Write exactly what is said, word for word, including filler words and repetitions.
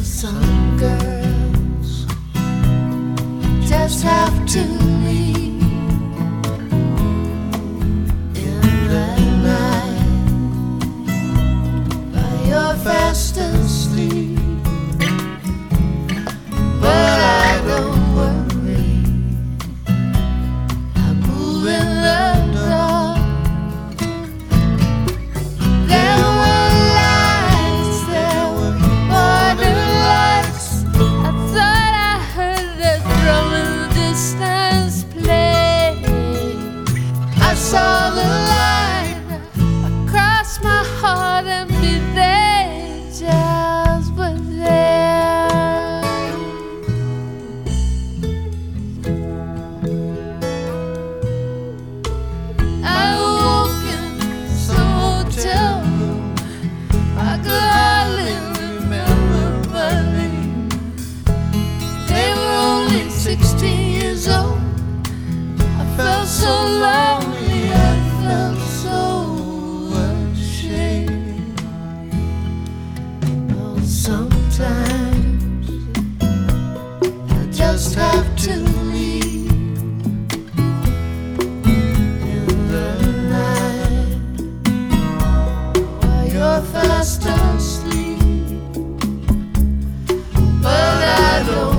Some girls just have to leave in the night while you're fast asleep. But I don't worry, I move in the dark. There were lights, there were border lights. I thought I heard the drum in the distance play. I saw the line across my heart and be there, just was there. I woke in some hotel room, I could hardly remember my name. They were only sixteen years old. I felt so lonely, I felt so ashamed. Oh, sometimes I just have to leave in the night while you're fast asleep. But I don't